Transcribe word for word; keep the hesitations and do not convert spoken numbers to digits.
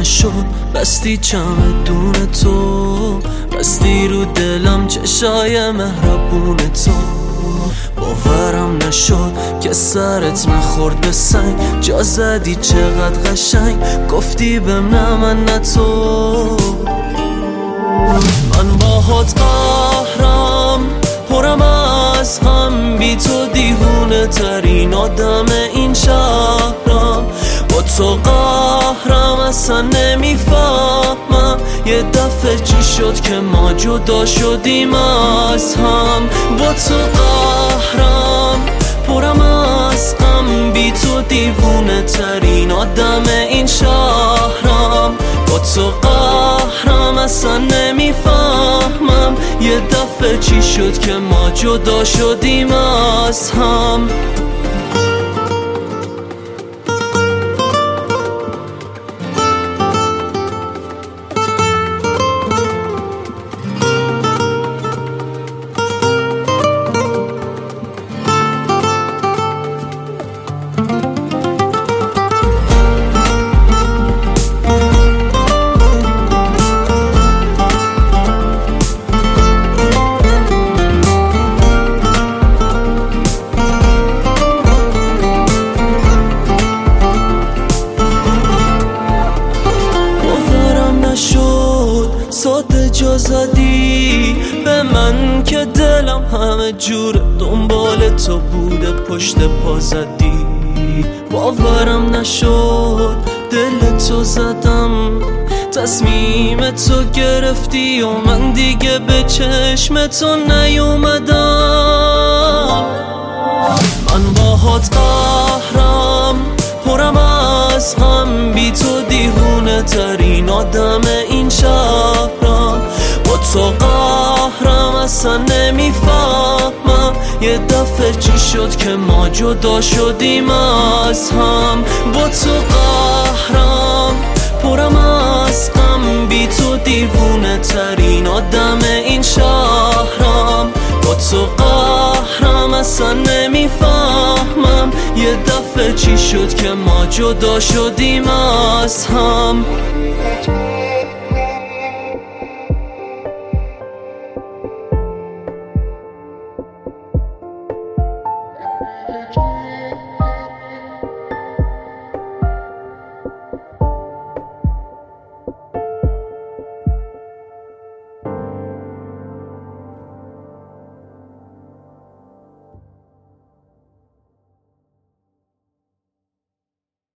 نشد بستی چمدون تو، بستی رو دلم چشای مهربون تو. باورم نشد که سرت نخورد به سنگ، جا زدی چقدر قشنگ، گفتی بهم نه من نه تو. من باهات قهرم، پرم از غم، بی تو دیوونه ترین آدم این شهرم. با تو قهرم اصلا نمیفهمم یه دفعه چی شد که ما جدا شدیم از هم. با تو قهرم، پرم از غم، بی تو دیوونه ترین آدم این شهرم. با تو قهرم اصلا نمیفهمم یه دفعه چی شد که ما جدا شدیم از هم. ساده جا زدی به من که دلم همه جور دنبال تو بوده، پشت پا زدی. باورم نشد دل تو زدم، تصمیم تو گرفتی و من دیگه به چشم تو نیومدم. من باهات قهرم، پرم از غم، بی تو دیوونه ترین آدم این شهرم. با تو قهرم اصلا نمیفهمم یه دفعه چی شد که ما جدا شدیم از هم. با تو قهرم، پرم از غم، بی تو دیوونه ترین آدم این شهرم. با تو قهرم اصلا نمیفهمم یه دفعه چی شد که ما جدا شدیم از هم.